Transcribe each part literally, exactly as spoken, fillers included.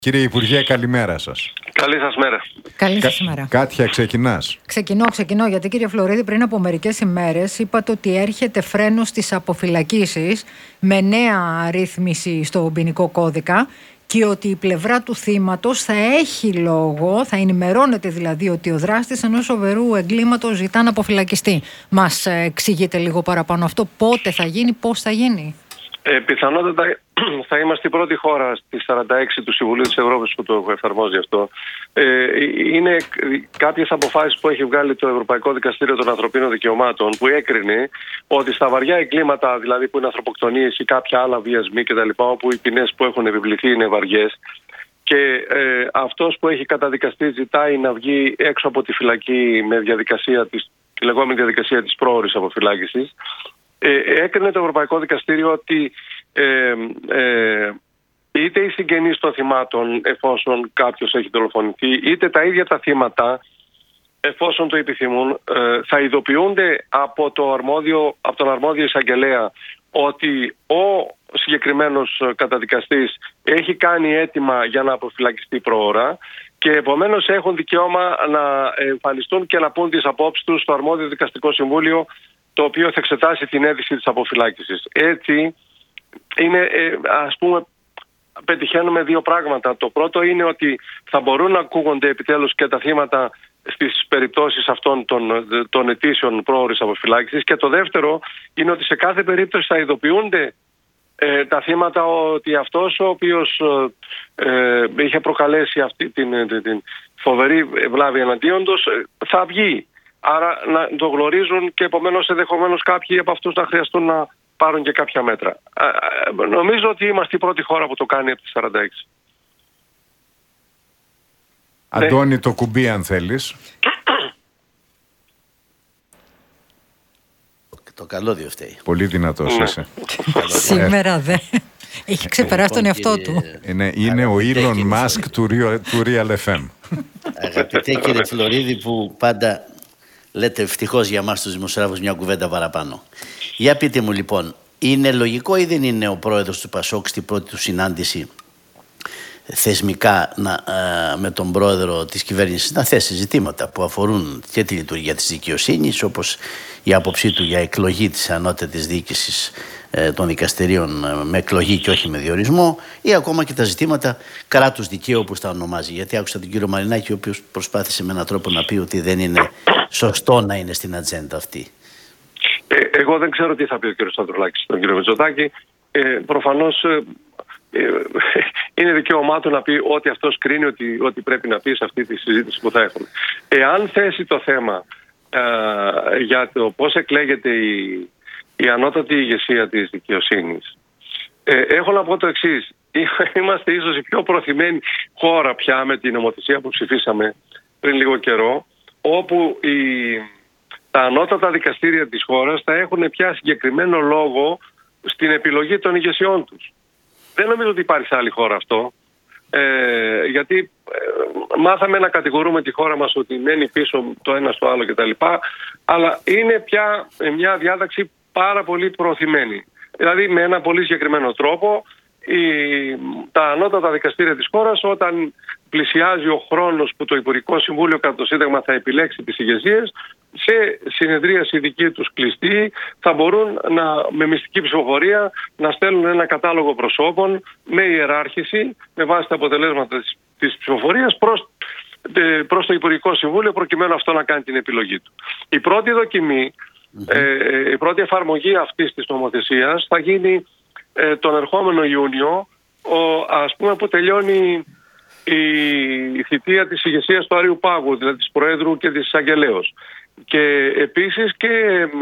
Κύριε Υπουργέ, καλημέρα σας. Καλή σας μέρα. Καλή σας μέρα. Κάτια, ξεκινάς. Ξεκινώ, ξεκινώ, γιατί κύριε Φλωρίδη, πριν από μερικές ημέρες είπατε ότι έρχεται φρένο στις αποφυλακίσεις με νέα ρύθμιση στο ποινικό κώδικα και ότι η πλευρά του θύματος θα έχει λόγο, θα ενημερώνεται δηλαδή ότι ο δράστης ενός σοβαρού εγκλήματος ζητά να αποφυλακιστεί. Μας εξηγείτε λίγο παραπάνω αυτό, πότε θα γίνει, πώς θα γίνει? Ε, πιθανότατα θα είμαστε η πρώτη χώρα στη σαράντα έξι του Συμβουλίου της Ευρώπης που το εφαρμόζει αυτό. Ε, είναι κάποιες αποφάσεις που έχει βγάλει το Ευρωπαϊκό Δικαστήριο των Ανθρωπίνων Δικαιωμάτων, που έκρινε ότι στα βαριά εγκλήματα, δηλαδή που είναι ανθρωποκτονίες ή κάποια άλλα βιασμοί κτλ., όπου οι ποινές που έχουν επιβληθεί είναι βαριές, και ε, αυτός που έχει καταδικαστεί ζητάει να βγει έξω από τη φυλακή με διαδικασία της, τη λεγόμενη διαδικασία της πρόωρης αποφυλάκησης. Ε, έκρινε το Ευρωπαϊκό Δικαστήριο ότι ε, ε, είτε οι συγγενείς των θυμάτων, εφόσον κάποιος έχει δολοφονηθεί, είτε τα ίδια τα θύματα, εφόσον το επιθυμούν, ε, θα ειδοποιούνται από, το αρμόδιο, από τον αρμόδιο εισαγγελέα ότι ο συγκεκριμένος καταδικαστής έχει κάνει αίτημα για να αποφυλακιστεί προώρα, και επομένως έχουν δικαίωμα να εμφανιστούν και να πούν τις απόψεις τους στο αρμόδιο δικαστικό συμβούλιο, το οποίο θα εξετάσει την αίτηση της αποφυλάκησης. Έτσι, είναι, ε, ας πούμε, πετυχαίνουμε δύο πράγματα. Το πρώτο είναι ότι θα μπορούν να ακούγονται επιτέλους και τα θύματα στις περιπτώσεις αυτών των, των αιτήσεων πρόωρης αποφυλάκησης, και το δεύτερο είναι ότι σε κάθε περίπτωση θα ειδοποιούνται ε, τα θύματα ότι αυτός ο οποίος ε, είχε προκαλέσει αυτή την, την, την φοβερή βλάβη εναντίον τους θα βγει. Άρα να το γνωρίζουν, και επομένως ενδεχομένως κάποιοι από αυτούς να χρειαστούν να πάρουν και κάποια μέτρα. Ε, νομίζω ότι είμαστε η πρώτη χώρα που το κάνει από τη σαράντα έξι. Αντώνη, το κουμπί αν θέλεις. Το καλώδιο φταίει. Πολύ δυνατός ναι. είσαι. Σήμερα δεν. Έχει ξεπεράσει τον εαυτό του. Είναι, είναι ο Elon Musk του, του Real εφ εμ. Αγαπητέ κύριε Φλωρίδη, που πάντα λέτε ευτυχώς για μας τους δημοσιογράφους μια κουβέντα παραπάνω. Για πείτε μου λοιπόν, είναι λογικό ή δεν είναι ο πρόεδρος του Πασόκ στην πρώτη του συνάντηση θεσμικά να, α, με τον πρόεδρο της κυβέρνησης να θέσει ζητήματα που αφορούν και τη λειτουργία της δικαιοσύνης, όπως η άποψή του για εκλογή της ανώτατης διοίκησης ε, των δικαστηρίων ε, με εκλογή και όχι με διορισμό, ή ακόμα και τα ζητήματα κράτους δικαίου, όπως τα ονομάζει? Γιατί άκουσα τον κύριο Μαρινάκη, ο οποίος προσπάθησε με έναν τρόπο να πει ότι δεν είναι σωστό να είναι στην ατζέντα αυτή. Ε, εγώ δεν ξέρω τι θα πει ο κύριος Ανδρουλάκης στον κύριο Μητσοτάκη. Ε, προφανώς ε, ε, είναι δικαίωμά του να πει ό,τι αυτός κρίνει ότι, ότι πρέπει να πει σε αυτή τη συζήτηση που θα έχουμε. Εάν θέσει το θέμα ε, για το πώς εκλέγεται η, η ανώτατη ηγεσία της δικαιοσύνης, ε, έχω να πω το εξής. Είμαστε ίσως η πιο προθυμένη χώρα πια με την νομοθεσία που ψηφίσαμε πριν λίγο καιρό, όπου η, τα ανώτατα δικαστήρια της χώρας θα έχουν πια συγκεκριμένο λόγο στην επιλογή των ηγεσιών τους. Δεν νομίζω ότι υπάρχει σε άλλη χώρα αυτό, ε, γιατί ε, μάθαμε να κατηγορούμε τη χώρα μας ότι μένει πίσω το ένα στο άλλο κτλ. Αλλά είναι πια μια διάταξη πάρα πολύ προωθημένη. Δηλαδή με ένα πολύ συγκεκριμένο τρόπο η, τα ανώτατα δικαστήρια της χώρας, όταν πλησιάζει ο χρόνος που το Υπουργικό Συμβούλιο κατά το Σύνταγμα θα επιλέξει τις ηγεσίες, σε συνεδρίαση δική τους κλειστή θα μπορούν να, με μυστική ψηφοφορία να στέλνουν ένα κατάλογο προσώπων με ιεράρχηση, με βάση τα αποτελέσματα της, της ψηφοφορίας προς, προς το Υπουργικό Συμβούλιο, προκειμένου αυτό να κάνει την επιλογή του. Η πρώτη δοκιμή, mm-hmm. ε, η πρώτη εφαρμογή αυτής της νομοθεσίας θα γίνει ε, τον ερχόμενο Ιούνιο, ο, ας πούμε, που τελειώνει η θητεία της ηγεσίας του Άριου Πάγου, δηλαδή της Προέδρου και της Εισαγγελέως. Και επίσης και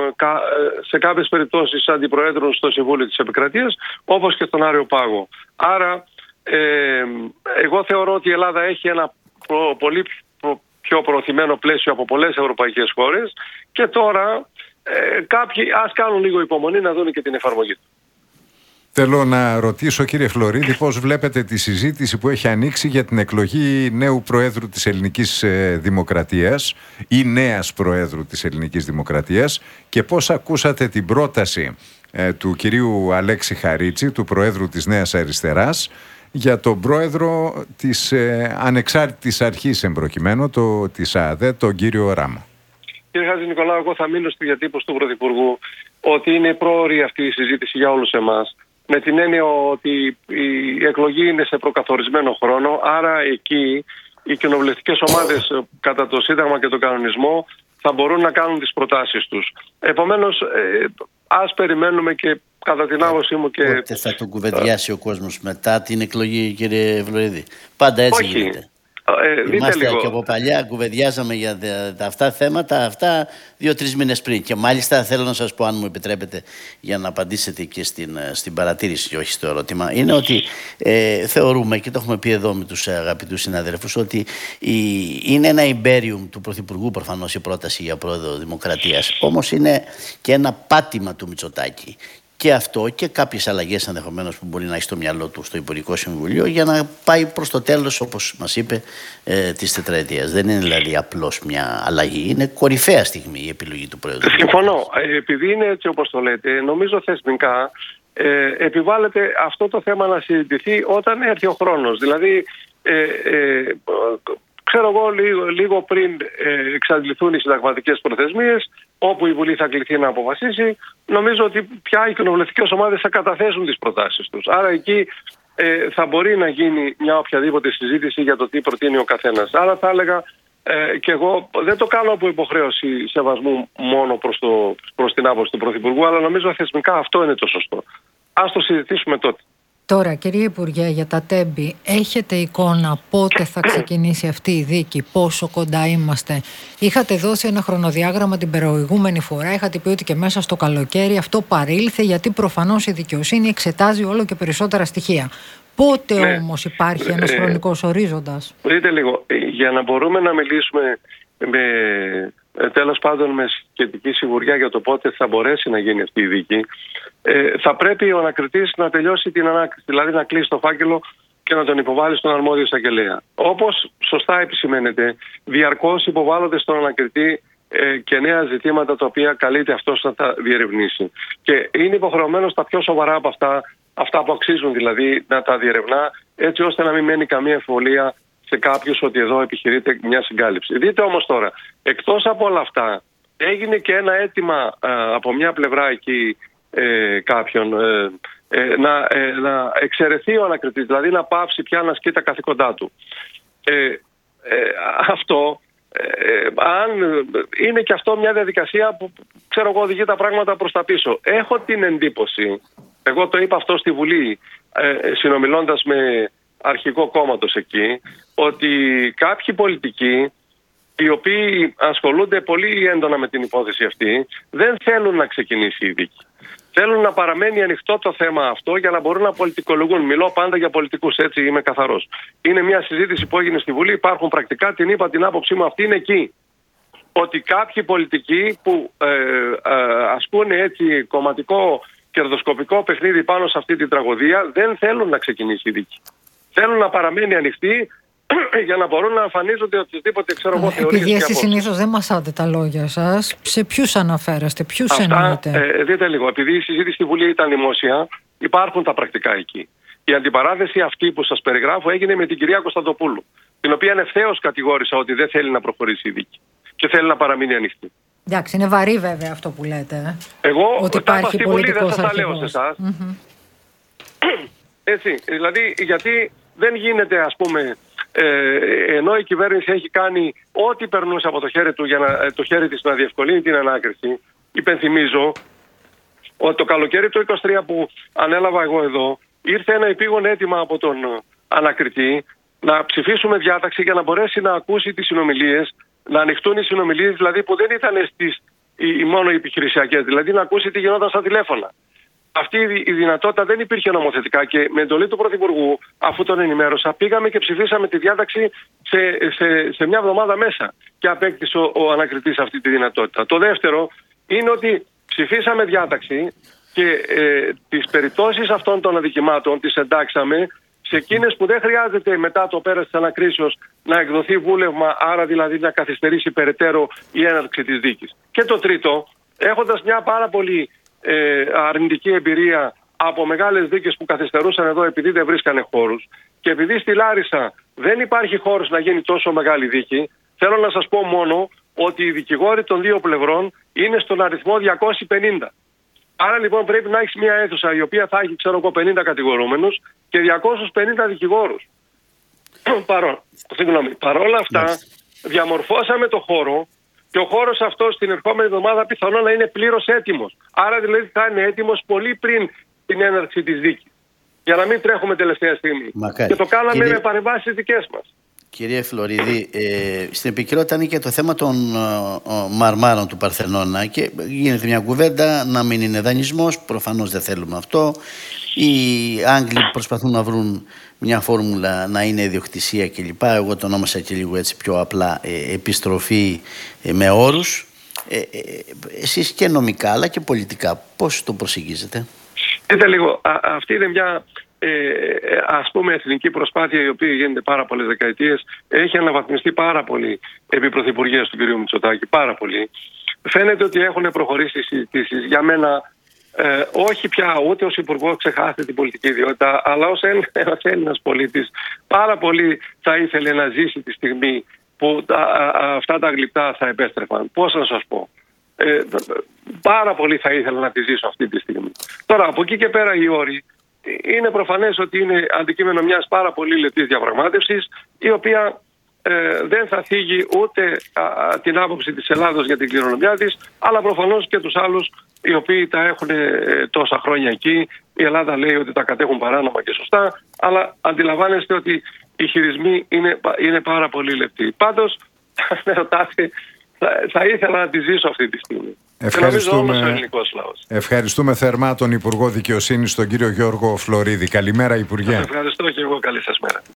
σε κάποιες περιπτώσεις αντιπροέδρων στο Συμβούλιο της Επικρατείας, όπως και στον Άριο Πάγο. Άρα ε, εγώ θεωρώ ότι η Ελλάδα έχει ένα προ, πολύ πιο προωθημένο πλαίσιο από πολλές ευρωπαϊκές χώρες, και τώρα ε, κάποιοι ας κάνουν λίγο υπομονή να δουν και την εφαρμογή του. Θέλω να ρωτήσω, κύριε Φλωρίδη, πώς βλέπετε τη συζήτηση που έχει ανοίξει για την εκλογή νέου Προέδρου της Ελληνικής Δημοκρατίας ή νέας Προέδρου της Ελληνικής Δημοκρατίας, και πώς ακούσατε την πρόταση ε, του κυρίου Αλέξη Χαρίτση, του Προέδρου της Νέας Αριστεράς, για τον πρόεδρο της ε, ανεξάρτητης αρχής εμπροκειμένου, το, της ΑΔΕ, τον κύριο Ράμα. Κύριε Χατζηνικολάου, εγώ θα μείνω στη διατύπωση του Πρωθυπουργού ότι είναι πρόωρη αυτή η συζήτηση για όλους εμάς. Με την έννοια ότι η εκλογή είναι σε προκαθορισμένο χρόνο, άρα εκεί οι κοινοβουλευτικές ομάδες κατά το Σύνταγμα και τον κανονισμό θα μπορούν να κάνουν τις προτάσεις τους. Επομένως, ε, ας περιμένουμε και κατά την άποψή μου και... Πότε θα τον κουβεντιάσει ο κόσμος μετά την εκλογή, κύριε Φλωρίδη? Πάντα έτσι Όχι. γίνεται. Ε, Είμαστε λίγο. και από παλιά κουβεντιάζαμε για τα, αυτά θέματα αυτά δύο-τρεις μήνες πριν. Και μάλιστα θέλω να σας πω, αν μου επιτρέπετε, για να απαντήσετε και στην, στην παρατήρηση και όχι στο ερώτημα, είναι ότι ε, θεωρούμε, και το έχουμε πει εδώ με τους αγαπητούς συναδέλφους, ότι η, είναι ένα imperium του Πρωθυπουργού προφανώς η πρόταση για πρόεδρο Δημοκρατίας. Όμως είναι και ένα πάτημα του Μητσοτάκη. Και αυτό και κάποιες αλλαγές ενδεχομένως που μπορεί να έχει στο μυαλό του στο Υπουργικό Συμβουλίο για να πάει προς το τέλος, όπως μας είπε, ε, της τετραετίας. Δεν είναι δηλαδή απλώς μια αλλαγή, είναι κορυφαία στιγμή η επιλογή του Πρόεδρου. Συμφωνώ. Επειδή είναι έτσι όπως το λέτε, νομίζω θεσμικά ε, επιβάλλεται αυτό το θέμα να συζητηθεί όταν έρθει ο χρόνος. Δηλαδή, ε, ε, ξέρω εγώ, λίγο, λίγο πριν ε, εξαντληθούν οι συνταγματικές προθεσμίες, όπου η Βουλή θα κληθεί να αποφασίσει, νομίζω ότι πια οι κοινοβουλευτικές ομάδες θα καταθέσουν τις προτάσεις τους. Άρα εκεί ε, θα μπορεί να γίνει μια οποιαδήποτε συζήτηση για το τι προτείνει ο καθένας. Άρα θα έλεγα ε, και εγώ δεν το κάνω από υποχρέωση σεβασμού μόνο προς, το, προς την άποψη του Πρωθυπουργού, αλλά νομίζω θεσμικά αυτό είναι το σωστό. Ας το συζητήσουμε τότε. Τώρα, κύριε Υπουργέ, για τα τέμπη, έχετε εικόνα πότε θα ξεκινήσει αυτή η δίκη, πόσο κοντά είμαστε? Είχατε δώσει ένα χρονοδιάγραμμα την προηγούμενη φορά, είχατε πει ότι και μέσα στο καλοκαίρι αυτό παρήλθε, γιατί προφανώς η δικαιοσύνη εξετάζει όλο και περισσότερα στοιχεία. Πότε ναι. όμως υπάρχει ένας ε, χρονικός ορίζοντας? Δείτε λίγο, για να μπορούμε να μιλήσουμε με, τέλος πάντων με σχετική σιγουριά για το πότε θα μπορέσει να γίνει αυτή η δίκη, ε, θα πρέπει ο ανακριτής να τελειώσει την ανάκριση, δηλαδή να κλείσει το φάκελο και να τον υποβάλει στον αρμόδιο εισαγγελέα. Όπως σωστά επισημαίνεται, διαρκώς υποβάλλονται στον ανακριτή ε, και νέα ζητήματα τα οποία καλείται αυτός να τα διερευνήσει. Και είναι υποχρεωμένος τα πιο σοβαρά από αυτά, αυτά που αξίζουν δηλαδή, να τα διερευνά, έτσι ώστε να μην μένει καμία εμφιβολία σε κάποιους ότι εδώ επιχειρείται μια συγκάλυψη. Δείτε όμως τώρα, εκτός από όλα αυτά, έγινε και ένα αίτημα ε, από μια πλευρά εκεί ε, κάποιον ε, ε, να, ε, να εξαιρεθεί ο ανακριτής, δηλαδή να πάψει πια να ασκεί τα καθήκοντά του. Ε, ε, αυτό, ε, αν είναι και αυτό μια διαδικασία που, ξέρω εγώ, οδηγεί τα πράγματα προς τα πίσω. Έχω την εντύπωση, εγώ το είπα αυτό στη Βουλή, ε, συνομιλώντας με αρχικό κόμματος εκεί, ότι κάποιοι πολιτικοί οι οποίοι ασχολούνται πολύ έντονα με την υπόθεση αυτή δεν θέλουν να ξεκινήσει η δίκη. Θέλουν να παραμένει ανοιχτό το θέμα αυτό για να μπορούν να πολιτικολογούν. Μιλώ πάντα για πολιτικούς, έτσι είμαι καθαρός. Είναι μια συζήτηση που έγινε στη Βουλή, υπάρχουν πρακτικά, την είπα, την άποψή μου αυτή είναι εκεί. Ότι κάποιοι πολιτικοί που ε, ε, ασκούν έτσι κομματικό κερδοσκοπικό παιχνίδι πάνω σε αυτή την τραγωδία δεν θέλουν να ξεκινήσει η δίκη. Θέλουν να παραμένει ανοιχτή για να μπορούν να εμφανίζονται οτιδήποτε, ξέρω εγώ, θεωρίες. Επειδή εσείς συνήθως δεν μασάτε τα λόγια σας, σε ποιους αναφέρεστε, ποιους εννοείτε? Ε, δείτε λίγο, επειδή η συζήτηση στη Βουλή ήταν δημόσια, υπάρχουν τα πρακτικά εκεί. Η αντιπαράθεση αυτή που σας περιγράφω έγινε με την κυρία Κωνσταντοπούλου, την οποία ευθέως κατηγόρησα ότι δεν θέλει να προχωρήσει η δίκη και θέλει να παραμείνει ανοιχτή. Εντάξει, είναι βαρύ βέβαια αυτό που λέτε. Εγώ ότι τα υπάρχει στη Βουλή δεν πολιτικός σας τα λέω σε εσάς. Mm-hmm. Έτσι, δηλαδή γιατί δεν γίνεται, ας πούμε, ε, ενώ η κυβέρνηση έχει κάνει ό,τι περνούσε από το χέρι, του για να, το χέρι της να διευκολύνει την ανάκριση. Υπενθυμίζω ότι το καλοκαίρι του είκοσι τρία που ανέλαβα εγώ εδώ, ήρθε ένα επίγον αίτημα από τον ανακριτή να ψηφίσουμε διάταξη για να μπορέσει να ακούσει τις συνομιλίες, να ανοιχτούν οι συνομιλίες δηλαδή που δεν ήταν στις, οι, μόνο οι επιχειρησιακές, δηλαδή να ακούσει τι γινόταν στα τηλέφωνα. Αυτή η δυνατότητα δεν υπήρχε νομοθετικά και με εντολή του Πρωθυπουργού, αφού τον ενημέρωσα, πήγαμε και ψηφίσαμε τη διάταξη σε, σε, σε μια εβδομάδα μέσα και απέκτησε ο, ο ανακριτής αυτή τη δυνατότητα. Το δεύτερο είναι ότι ψηφίσαμε διάταξη και ε, τις περιπτώσεις αυτών των αδικημάτων τις εντάξαμε σε εκείνες που δεν χρειάζεται μετά το πέρας της ανακρίσεως να εκδοθεί βούλευμα, άρα δηλαδή να καθυστερήσει περαιτέρω η έναρξη της δίκης. Και το τρίτο, έχοντας μια πάρα πολύ ε, αρνητική εμπειρία από μεγάλες δίκες που καθυστερούσαν εδώ επειδή δεν βρίσκανε χώρους, και επειδή στη Λάρισα δεν υπάρχει χώρος να γίνει τόσο μεγάλη δίκη, θέλω να σας πω μόνο ότι οι δικηγόροι των δύο πλευρών είναι στον αριθμό διακόσιοι πενήντα. Άρα λοιπόν πρέπει να έχεις μια αίθουσα η οποία θα έχει, ξέρω εγώ, πενήντα κατηγορούμενους και διακόσιους πενήντα δικηγόρους. Παρό, συγγνώμη, παρόλα αυτά διαμορφώσαμε το χώρο και ο χώρος αυτός την ερχόμενη εβδομάδα πιθανόν να είναι πλήρως έτοιμος. Άρα δηλαδή θα είναι έτοιμος πολύ πριν την έναρξη της δίκης. Για να μην τρέχουμε τελευταία στιγμή. Μακάρι. Και το κάναμε Κύριε... με παρεμβάσεις δικές μας. Κύριε Φλωρίδη, ε, στην επικαιρότητα είναι και το θέμα των ε, μαρμάρων του Παρθενώνα και γίνεται μια κουβέντα να μην είναι δανεισμός, προφανώς δεν θέλουμε αυτό. Οι Άγγλοι προσπαθούν να βρουν μια φόρμουλα να είναι ιδιοκτησία κλπ. Εγώ το ονόμασα και λίγο έτσι πιο απλά ε, επιστροφή ε, με όρους. Ε, ε, εσείς και νομικά αλλά και πολιτικά πώς το προσεγγίζετε? Κοίτα λίγο, α, αυτή είναι μια ε, ας πούμε εθνική προσπάθεια η οποία γίνεται πάρα πολλές δεκαετίες. Έχει αναβαθμιστεί πάρα πολύ επί πρωθυπουργίας του κ. Μητσοτάκη, πάρα πολύ. Φαίνεται ότι έχουν προχωρήσει οι συζητήσεις. Για μένα ε, όχι πια ούτε ως υπουργό ξεχάστε την πολιτική ιδιότητα, αλλά ως ένας Έλληνας πολίτης πάρα πολύ θα ήθελε να ζήσει τη στιγμή που α, α, αυτά τα γλυπτά θα επέστρεφαν. Πώς να σας πω. Ε, πάρα πολύ θα ήθελα να τη ζήσω αυτή τη στιγμή. Τώρα από εκεί και πέρα οι όροι είναι προφανές ότι είναι αντικείμενο μιας πάρα πολύ λεπτής διαπραγμάτευσης η οποία ε, δεν θα θίγει ούτε α, την άποψη της Ελλάδος για την κληρονομιά της, αλλά προφανώς και τους άλλους οι οποίοι τα έχουν ε, τόσα χρόνια εκεί. Η Ελλάδα λέει ότι τα κατέχουν παράνομα και σωστά, αλλά αντιλαμβάνεστε ότι οι χειρισμοί είναι, είναι πάρα πολύ λεπτοί. Πάντως, με ρωτάτε, θα, θα ήθελα να τη ζήσω αυτή τη στιγμή. Ευχαριστούμε, ευχαριστούμε θερμά τον Υπουργό Δικαιοσύνης, τον κύριο Γιώργο Φλωρίδη. Καλημέρα, Υπουργέ. Ευχαριστώ και εγώ. Καλή σας μέρα.